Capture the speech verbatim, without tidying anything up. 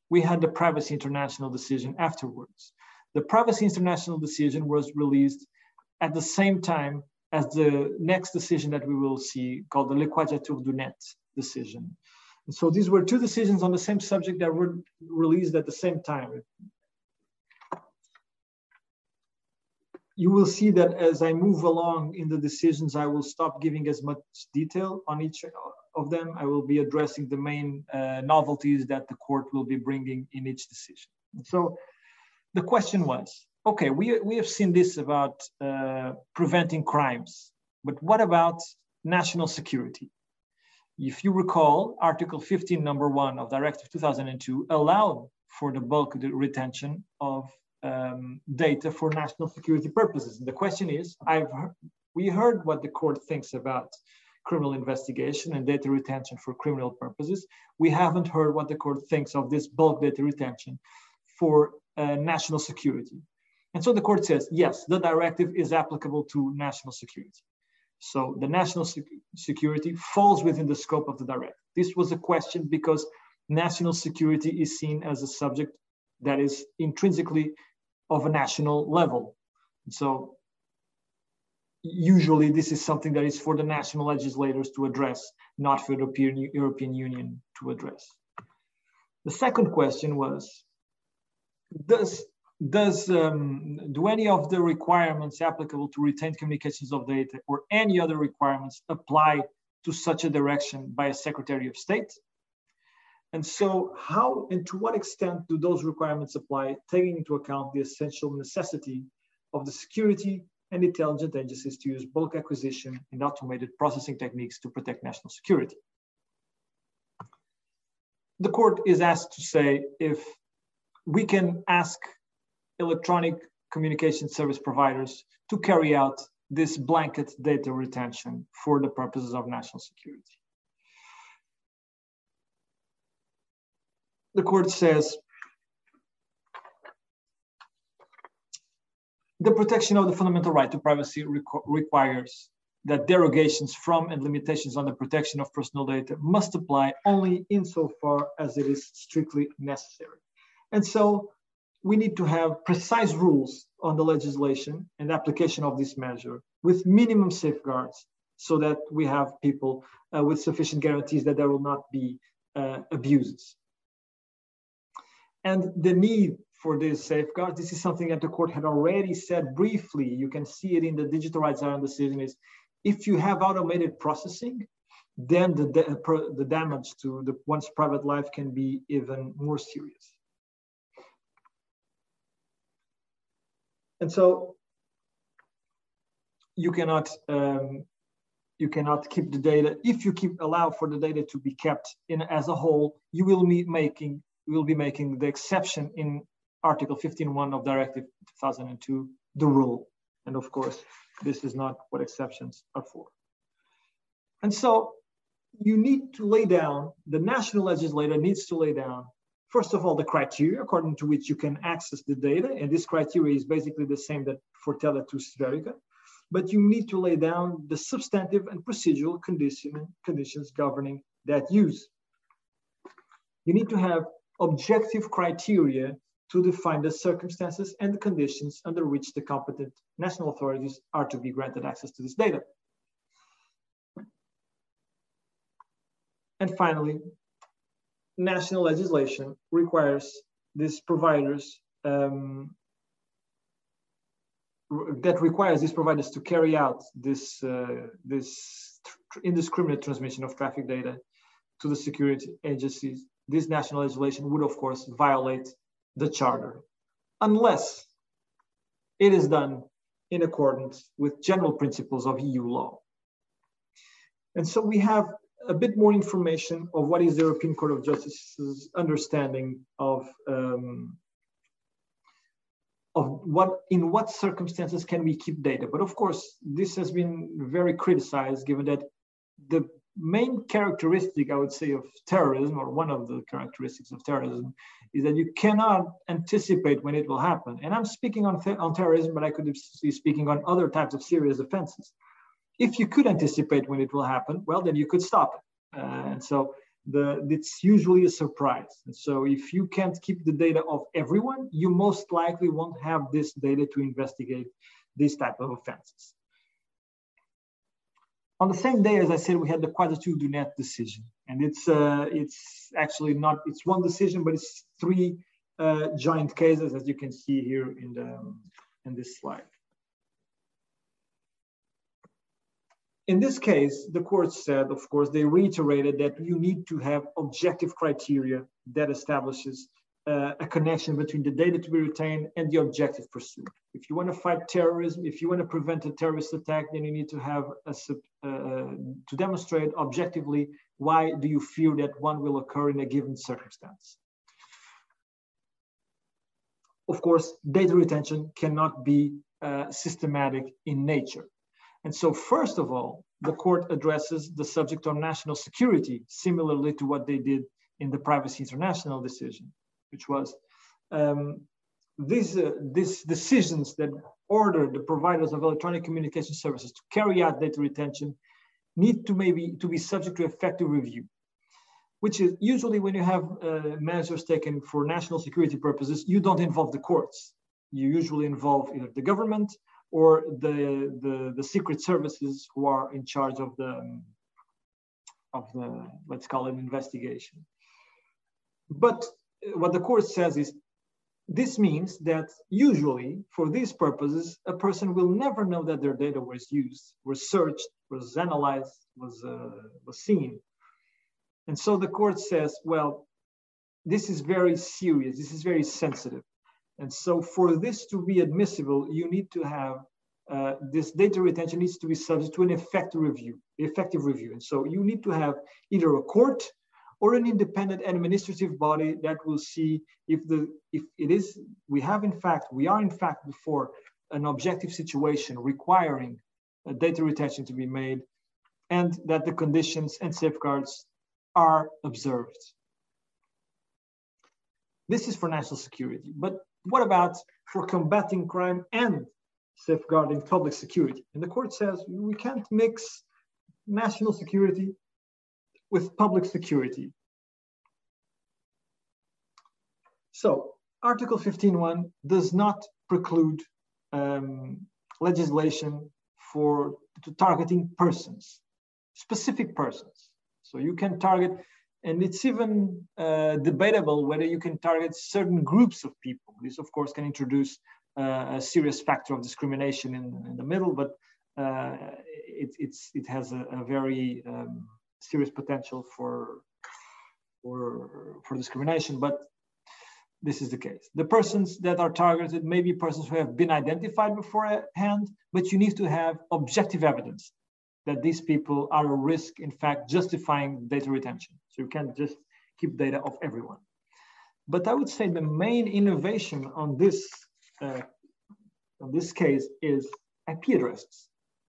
we had the Privacy International decision afterwards. The Privacy International decision was released at the same time as the next decision that we will see, called the Le Quadrature du Net decision. And so these were two decisions on the same subject that were released at the same time. You will see that as I move along in the decisions, I will stop giving as much detail on each of them. I will be addressing the main uh, novelties that the court will be bringing in each decision. So the question was, okay, we, we have seen this about uh, preventing crimes, but what about national security? If you recall, Article fifteen, number one of Directive two thousand two allowed for the bulk retention of um, data for national security purposes. And the question is, I've heard, we heard what the court thinks about criminal investigation and data retention for criminal purposes. We haven't heard what the court thinks of this bulk data retention for uh, national security. And so the court says, yes, the directive is applicable to national security. So the national sec security falls within the scope of the directive. This was a question because national security is seen as a subject that is intrinsically of a national level. And so usually this is something that is for the national legislators to address, not for the European, European Union to address. The second question was, does Does um, do any of the requirements applicable to retained communications of data or any other requirements apply to such a direction by a Secretary of State? And so how and to what extent do those requirements apply, taking into account the essential necessity of the security and intelligence agencies to use bulk acquisition and automated processing techniques to protect national security? The court is asked to say if we can ask electronic communication service providers to carry out this blanket data retention for the purposes of national security. The court says, the protection of the fundamental right to privacy requ requires that derogations from and limitations on the protection of personal data must apply only insofar as it is strictly necessary. And so we need to have precise rules on the legislation and application of this measure with minimum safeguards so that we have people uh, with sufficient guarantees that there will not be uh, abuses. And the need for this safeguard, this is something that the court had already said briefly. You can see it in the Digital Rights Ireland decision is, if you have automated processing, then the, the, the damage to the one's private life can be even more serious. And so you cannot um, you cannot keep the data. If you keep allow for the data to be kept in as a whole, you will be making you will be making the exception in Article fifteen point one of Directive two thousand two the rule. And of course, this is not what exceptions are for. And so you need to lay down, the national legislator needs to lay down, first of all, the criteria according to which you can access the data. And this criteria is basically the same that for Tele2 Spherica. But you need to lay down the substantive and procedural condition, conditions governing that use. You need to have objective criteria to define the circumstances and the conditions under which the competent national authorities are to be granted access to this data. And finally, national legislation requires these providers um, that requires these providers to carry out this, uh, this indiscriminate transmission of traffic data to the security agencies. This national legislation would, of course, violate the Charter, unless it is done in accordance with general principles of E U law. And so we have a bit more information of what is the European Court of Justice's understanding of, um, of what, in what circumstances can we keep data. But of course, this has been very criticized, given that the main characteristic, I would say, of terrorism, or one of the characteristics of terrorism, is that you cannot anticipate when it will happen. And I'm speaking on, on terrorism, but I could be speaking on other types of serious offenses. If you could anticipate when it will happen, well, then you could stop it. Uh, and so the, it's usually a surprise. And so if you can't keep the data of everyone, you most likely won't have this data to investigate these type of offenses. On the same day, as I said, we had the Quadrature du Net decision. And it's, uh, it's actually not, it's one decision, but it's three uh, joint cases, as you can see here in, the, in this slide. In this case, the court said, of course, they reiterated that you need to have objective criteria that establishes uh, a connection between the data to be retained and the objective pursuit. If you want to fight terrorism, if you want to prevent a terrorist attack, then you need to have a, uh, to demonstrate objectively why do you fear that one will occur in a given circumstance. Of course, data retention cannot be uh, systematic in nature. And so first of all, the court addresses the subject of national security, similarly to what they did in the Privacy International decision, which was um, these, uh, these decisions that order the providers of electronic communication services to carry out data retention need to maybe to be subject to effective review, which is usually when you have uh, measures taken for national security purposes, you don't involve the courts. You usually involve either the government or the, the, the secret services who are in charge of the, of the, let's call it investigation. But what the court says is, this means that usually for these purposes, a person will never know that their data was used, was searched, was analyzed, was, uh, was seen. And so the court says, well, this is very serious, this is very sensitive. And so for this to be admissible, you need to have, uh, this data retention needs to be subject to an effective review, effective review. And so you need to have either a court or an independent administrative body that will see if the, if it is, we have in fact, we are in fact before an objective situation requiring a data retention to be made and that the conditions and safeguards are observed. This is for national security, but what about for combating crime and safeguarding public security? And the court says we can't mix national security with public security. So Article fifteen point one does not preclude um, legislation for to targeting persons, specific persons. So you can target, and it's even uh, debatable whether you can target certain groups of people. This, of course, can introduce uh, a serious factor of discrimination in, in the middle, but uh, it, it's, it has a, a very um, serious potential for, for, for discrimination, but this is the case. The persons that are targeted may be persons who have been identified beforehand, but you need to have objective evidence that these people are a risk, in fact, justifying data retention. So you can't just keep data of everyone. But I would say the main innovation on this, uh, on this case is I P addresses.